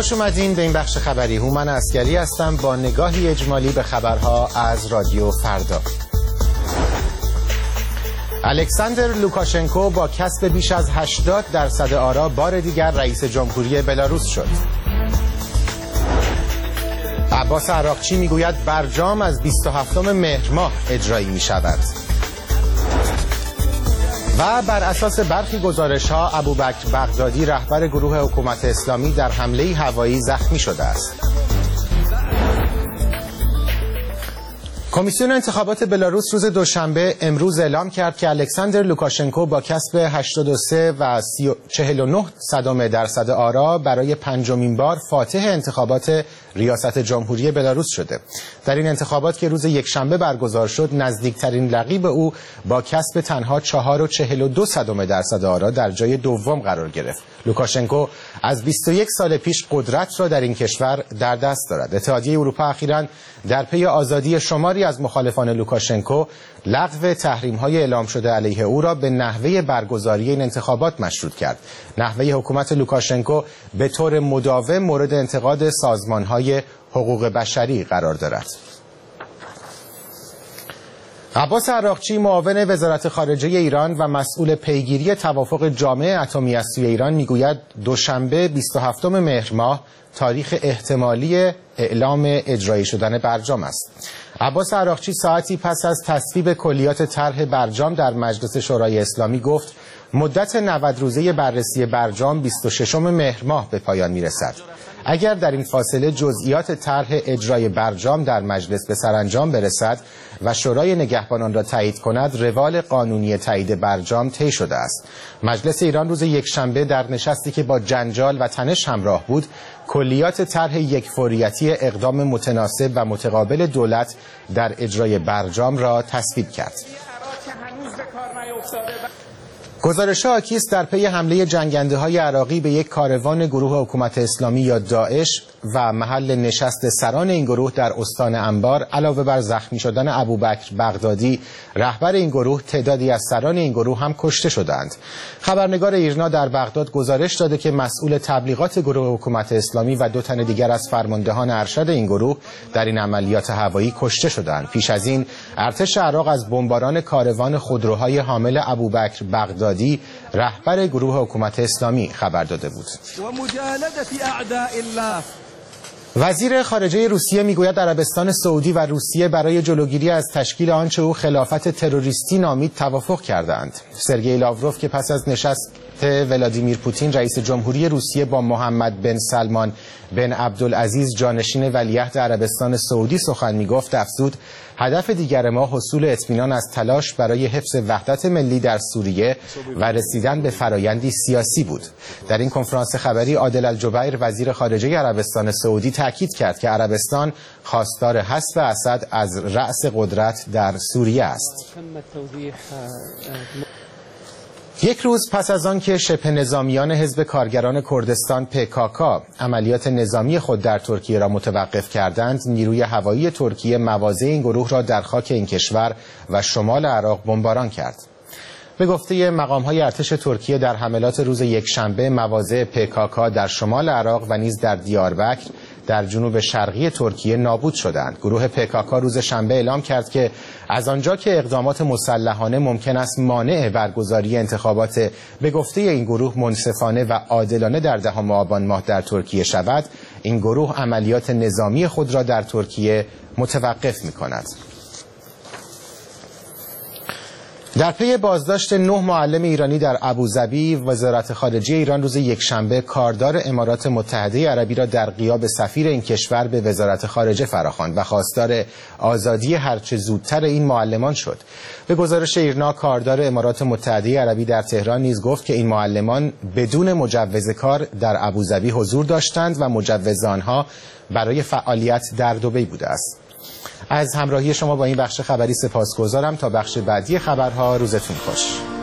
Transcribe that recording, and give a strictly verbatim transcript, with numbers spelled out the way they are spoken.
خوش اومدین به این بخش خبری. هومن عسکری هستم با نگاهی اجمالی به خبرها از رادیو فردا. الکساندر لوکاشنکو با کسب بیش از هشتاد درصد آرا بار دیگر رئیس جمهوری بلاروس شد. عباس عراقچی میگوید برجام از بیست و هفتم مهر ماه اجرایی می شود. و بر اساس برخی گزارش‌ها ابوبکر بغدادی رهبر گروه حکومت اسلامی در حمله هوایی زخمی شده است. کمیسیون انتخابات بلاروس روز دوشنبه امروز اعلام کرد که الکساندر لوکاشنکو با کسب هشتاد و سه و چهل و نه صدم درصد آرا برای پنجمین بار فاتح انتخابات ریاست جمهوری بلاروس شده. در این انتخابات که روز یکشنبه برگزار شد، نزدیکترین رقیب او با کسب تنها چهار و چهل و دو صدم درصد آرا در جای دوم قرار گرفت. لوکاشنکو از بیست و یک سال پیش قدرت را در این کشور در دست دارد. اتحادیه اروپا اخیراً در پی آزادی شماری از مخالفان لوکاشنکو لغو تحریم‌های اعلام شده علیه او را به نحوه برگزاری این انتخابات مشروط کرد. نحوه حکومت لوکاشنکو به طور مداوم مورد انتقاد سازمان‌های حقوق بشری قرار دارد. عباس عراقچی معاون وزارت خارجه ایران و مسئول پیگیری توافق جامع اتمی از سوی ایران میگوید دوشنبه بیست و هفتم مهر ماه تاریخ احتمالی اعلام اجرایی شدن برجام است. عباس عراقچی ساعتی پس از تصویب کلیات طرح برجام در مجلس شورای اسلامی گفت مدت نود روزه بررسی برجام بیست و ششم مهر ماه به پایان میرسد. اگر در این فاصله جزئیات طرح اجرای برجام در مجلس به سرانجام برسد و شورای نگهبانان را تایید کند، روال قانونی تایید برجام طی شده است. مجلس ایران روز یکشنبه در نشستی که با جنجال و تنش همراه بود، کلیات طرح یکفوریتی اقدام متناسب و متقابل دولت در اجرای برجام را تصویب کرد. گزارش‌ها حاکی است در پی حمله جنگنده‌های عراقی به یک کاروان گروه حکومت اسلامی یا داعش و محل نشست سران این گروه در استان انبار، علاوه بر زخمی شدن ابوبکر بغدادی رهبر این گروه، تعدادی از سران این گروه هم کشته شدند. خبرنگار ایرنا در بغداد گزارش داده که مسئول تبلیغات گروه حکومت اسلامی و دو تن دیگر از فرماندهان ارشد این گروه در این عملیات هوایی کشته شدند. پیش از این ارتش عراق از بمباران کاروان خودروهای حامل ابوبکر بغدادی رهبر گروه حکومت اسلامی خبر داده بود. وزیر خارجه روسیه میگوید عربستان سعودی و روسیه برای جلوگیری از تشکیل آنچه او خلافت تروریستی نامید توافق کردند. سرگئی لاوروف که پس از نشست ولادیمیر پوتین رئیس جمهوری روسیه با محمد بن سلمان بن عبدالعزیز جانشین ولیعهد عربستان سعودی سخن میگفت، افزود هدف دیگر ما حصول اطمینان از تلاش برای حفظ وحدت ملی در سوریه و رسیدن به فرایندی سیاسی بود. در این کنفرانس خبری عادل الجبیر وزیر خارجه عربستان سعودی تاکید کرد که عربستان خواستار حذف اسد از رأس قدرت در سوریه است. یک روز پس از آن که شبه نظامیان حزب کارگران کردستان پی کا کا عملیات نظامی خود در ترکیه را متوقف کردند، نیروی هوایی ترکیه مواضع این گروه را در خاک این کشور و شمال عراق بمباران کرد. به گفته مقام‌های ارتش ترکیه در حملات روز یکشنبه مواضع پی کا کا در شمال عراق و نیز در دیاربکر در جنوب شرقی ترکیه نابود شدند. گروه پی کا کا روز شنبه اعلام کرد که از آنجا که اقدامات مسلحانه ممکن است مانع برگزاری انتخابات به گفته این گروه منصفانه و عادلانه در دهم آبان ماه در ترکیه شود، این گروه عملیات نظامی خود را در ترکیه متوقف می‌کند. در پی بازداشت نه معلم ایرانی در ابوظبی، وزارت خارجه ایران روز یکشنبه کاردار امارات متحده عربی را در غیاب سفیر این کشور به وزارت خارجه فراخواند و خواستار آزادی هرچه زودتر این معلمان شد. به گزارش ایرنا، کاردار امارات متحده عربی در تهران نیز گفت که این معلمان بدون مجوز کار در ابوظبی حضور داشتند و مجوز آنها برای فعالیت در دبی بوده است. از همراهی شما با این بخش خبری سپاسگزارم. تا بخش بعدی خبرها روزتون خوش.